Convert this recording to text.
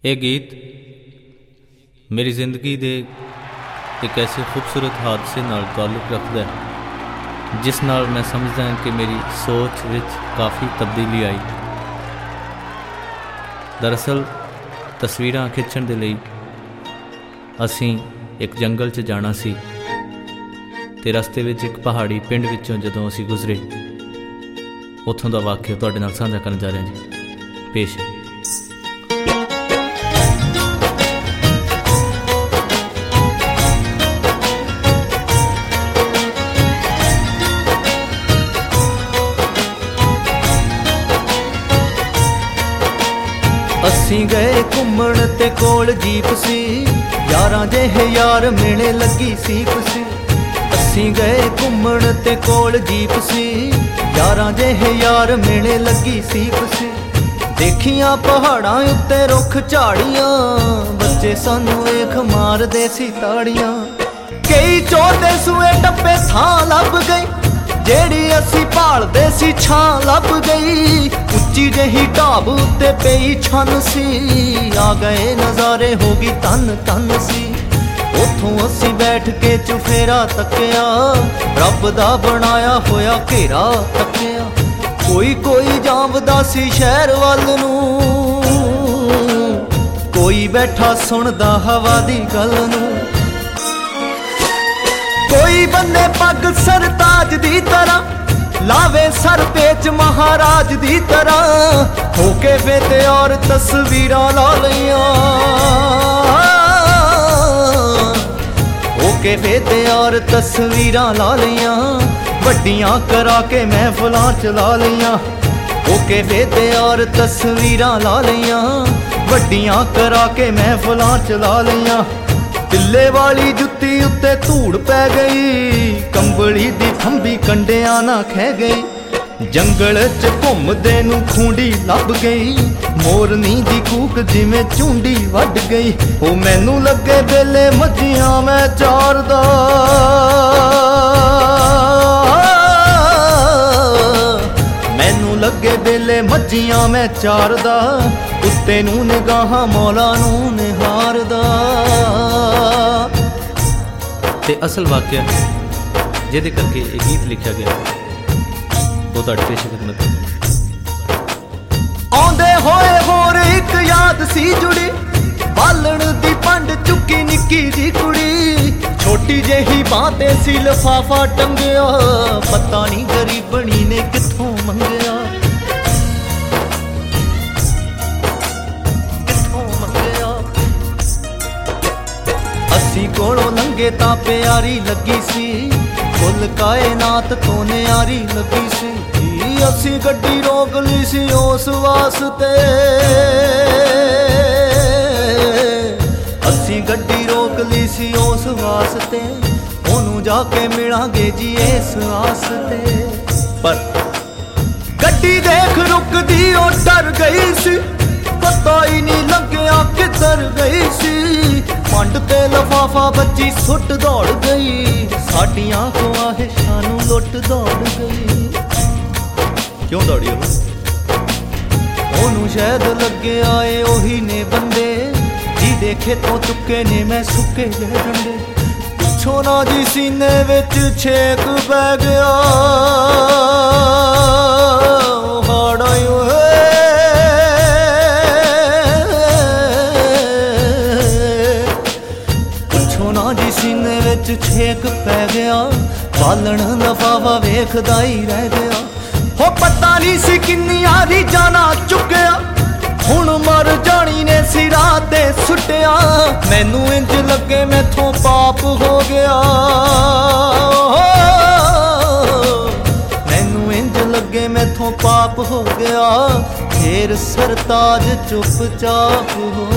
ਇਹ ਗੀਤ ਮੇਰੀ ਜ਼ਿੰਦਗੀ ਦੇ ਇੱਕ ਐਸੇ ਖੂਬਸੂਰਤ ਹਾਦਸੇ ਨਾਲ ਤਾਲੁਕ ਰੱਖਦਾ ਹੈ ਜਿਸ ਨਾਲ ਮੈਂ ਸਮਝਦਾ ਹਾਂ ਕਿ ਮੇਰੀ ਸੋਚ ਵਿੱਚ ਕਾਫੀ ਤਬਦੀਲੀ ਆਈ। ਦਰਅਸਲ ਤਸਵੀਰਾਂ ਖਿੱਚਣ ਦੇ ਲਈ ਅਸੀਂ ਇੱਕ ਜੰਗਲ 'ਚ ਜਾਣਾ ਸੀ ਅਤੇ ਰਸਤੇ ਵਿੱਚ ਇੱਕ ਪਹਾੜੀ ਪਿੰਡ ਵਿੱਚੋਂ ਜਦੋਂ ਅਸੀਂ ਗੁਜ਼ਰੇ ਉੱਥੋਂ ਦਾ ਵਾਕਿਆ ਤੁਹਾਡੇ ਨਾਲ ਸਾਂਝਾ ਕਰਨ ਜਾ ਰਿਹਾ ਜੀ। ਪੇਸ਼ ਅਸੀਂ ਗਏ ਘੁੰਮਣ ਤੇ ਕੋਲ ਜੀਪ ਸੀ, ਯਾਰਾਂ ਜਿਹੇ ਯਾਰ ਮਿਹਣੇ ਲੱਗੀ ਸੀਪ ਸੀ। ਅਸੀਂ ਗਏ ਘੁੰਮਣ ਤੇ ਕੋਲ ਜੀਪ ਸੀ, ਯਾਰਾਂ ਜਿਹੇ ਯਾਰ ਮਿਹਣੇ ਲੱਗੀ ਸੀਪ ਸੀ। ਦੇਖੀਆਂ ਪਹਾੜਾਂ ਉੱਤੇ ਰੁੱਖ ਝਾੜੀਆਂ, ਬੱਚੇ ਸਾਨੂੰ ਵੇਖ ਮਾਰਦੇ ਸੀ ਤਾੜੀਆਂ। ਕਈ ਚੋਦੇ ਸੂਏ ਟੱਪੇ ਥਾਂ ਲੱਭ ਗਈ, ਜਿਹੜੀ ਅਸੀਂ ਭਾਲਦੇ ਸੀ ਛਾਂ ਲੱਭ ਗਈ। ਉੱਚੀ ਜਿਹੀ ਢਾਬ ਉੱਤੇ ਪਈ ਛੰਨ ਸੀ, ਆ ਗਏ ਨਜ਼ਾਰੇ ਹੋ ਗਈ ਧੰਨ ਧੰਨ ਸੀ। ਉੱਥੋਂ ਅਸੀਂ ਬੈਠ ਕੇ ਚੁਫੇਰਾ ਤੱਕਿਆ, ਰੱਬ ਦਾ ਬਣਾਇਆ ਹੋਇਆ ਘੇਰਾ ਤੱਕਿਆ। ਕੋਈ ਕੋਈ ਜਾਂਵਦਾ ਸੀ ਸ਼ਹਿਰ ਵੱਲ ਨੂੰ, ਕੋਈ ਬੈਠਾ ਸੁਣਦਾ ਹਵਾ ਦੀ ਗੱਲ ਨੂੰ। ਕੋਈ ਬੰਨੇ ਪੱਗ ਸਰਤਾਜ ਦੀ ਤਰ੍ਹਾਂ, ਲਾਵੇ ਸਰ ਪੇਚ ਮਹਾਰਾਜ ਦੀ ਤਰ੍ਹਾਂ। ਹੋ ਕੇ ਵੇ ਤੇ ਔਰ ਤਸਵੀਰਾਂ ਲਾ ਲਈਆਂ, ਹੋ ਕੇ ਵੇ ਤੇ ਔਰ ਤਸਵੀਰਾਂ ਲਾ ਲਈਆਂ। ਵੱਡੀਆਂ ਕਰਾ ਕੇ ਮਹਿਫਲਾਂ ਚਲਾ ਲਈਆਂ, ਹੋ ਕੇ ਵੇ ਤੇ ਔਰ ਤਸਵੀਰਾਂ ਲਾ ਲਈਆਂ। ਵੱਡੀਆਂ ਕਰਾ ਕੇ ਮਹਿਫਲਾਂ ਚਲਾ ਲਈਆਂ। ਟਿੱਲੇ ਵਾਲੀ ਜੁੱਤੀ ਉੱਤੇ ਧੂੜ ਪੈ ਗਈ, ਕੰਬਲੀ ਦੀ ਫੰਬੀ ਕੰਡਿਆਂ ਨਾ ਖਹਿ ਗਈ। ਜੰਗਲ 'ਚ ਘੁੰਮਦੇ ਨੂੰ ਖੂੰਡੀ ਲੱਭ ਗਈ, ਮੋਰਨੀ ਦੀ ਕੂਕ ਜਿਵੇਂ ਝੁੰਡੀ ਵੱਢ ਗਈ। ਉਹ ਮੈਨੂੰ ਲੱਗੇ ਵੇਲੇ ਮੱਝੀਆਂ ਮੈਂ ਚਾਰਦਾ, ਮੈਨੂੰ ਲੱਗੇ ਵੇਲੇ ਮੱਝੀਆਂ ਮੈਂ ਚਾਰਦਾ। ਉੱਤੇ ਨੂੰ ਨਿਗਾਹਾਂ ਮੌਲਾ ਨੂੰ ਨਿਹਾਰਦਾ। ਤੇ ਅਸਲ ਵਾਕਿਆ ਜਿਹਦੇ ਕਰਕੇ ਇਹ ਗੀਤ ਲਿਖਿਆ ਗਿਆ ਉਹ ਤੁਹਾਡੇ ਪੇਸ਼ ਖਿਦਮਤ ਆਉਂਦੇ ਹੋਏ ਹੋਰ ਇੱਕ ਯਾਦ ਸੀ ਜੁੜੀ, ਬਾਲਣ ਦੀ ਪੰਡ ਚੁੱਕੀ ਨਿੱਕੀ ਜੀ ਕੁੜੀ। ਛੋਟੀ ਜਿਹੀ ਬਾਂਹ ਤੇ ਸੀ ਲਿਫਾਫਾ ਟੰਗਿਆ, ਪਤਾ ਨਹੀਂ ਗਰੀਬਣੀ ਨੇ ਕਿੱਥੋਂ ਮੰਗਿਆ, ਕਿੱਥੋਂ ਮੰਗਿਆ। ਅਸੀਂ ਕੋਲੋਂ ਲੰਘੇ ਤਾਂ ਪਿਆਰੀ ਲੱਗੀ ਸੀ, ਕੁੱਲ ਕਾਇਨਾਤ ਤੋਂ ਨਿਆਰੀ ਲੱਗੀ ਸੀ। ਅਸੀਂ ਗੱਡੀ ਰੋਕ ਲਈ ਸੀ ਉਸ ਵਾਸਤੇ, ਅਸੀਂ ਗੱਡੀ ਰੋਕ ਲਈ ਸੀ ਉਸ ਵਾਸਤੇ। ਉਹਨੂੰ ਜਾ ਕੇ ਮਿਲਾਂਗੇ ਜੀ ਇਸ ਆਸ ਤੇ। ਪਰ ਗੱਡੀ ਦੇਖ ਰੁਕਦੀ ਉਹ ਡਰ ਗਈ ਸੀ, ਪਤਾ ਹੀ ਨਹੀਂ ਲੱਗਿਆ ਕਿੱਧਰ ਗਈ ਸੀ। ਪੰਡ ਤੇ ਲਿਫਾਫਾ ਬੱਚੀ ਸੁੱਟ ਦੌੜ ਗਈ, ਸਾਡੀਆਂ ਖਵਾਹਿਸ਼ਾਂ ਨੂੰ ਲੁੱਟ ਦੌੜ ਗਈ। ਕਿਉਂ ਦੌੜੀ ਉਹਨੂੰ ਸ਼ਾਇਦ ਲੱਗਿਆ ਏ ਉਹੀ ਨੇ ਬੰਦੇ, ਜਿਹਦੇ ਖੇਤੋਂ ਚੁੱਕੇ ਨੇ ਮੈਂ ਸੁੱਕੇ ਜਿਹੇ ਡੰਡੇ। ਪੁੱਛੋ ਨਾ ਜੀ ਸੀਨੇ ਵਿੱਚ ਛੇਕ ਪੈ ਗਿਆ, ਹਾੜਾ ਸੀਨੇ ਵਿੱਚ ਛੇਕ ਪੈ ਗਿਆ। ਬਾਲਣ ਲਿਫਾਫਾ ਵੇਖਦਾ ਹੀ ਰਹਿ ਗਿਆ। ਹੋ ਪਤਾ ਨਹੀਂ ਸੀ ਕਿੰਨੀਆਂ ਦੀ ਜਾਨਾਂ ਚੁੱਕਿਆ, ਹੁਣ ਮਰ ਜਾਣੀ ਨੇ ਸਿਰਾਂ ਤੇ ਸੁੱਟਿਆ। ਮੈਨੂੰ ਇੰਜ ਲੱਗੇ ਮੈਥੋਂ ਪਾਪ ਹੋ ਗਿਆ, ਮੈਨੂੰ ਇੰਜ ਲੱਗੇ ਮੈਥੋਂ ਪਾਪ ਹੋ ਗਿਆ। ਫੇਰ ਸਰਤਾਜ ਚੁੱਪ ਚਾਪ ਹੋ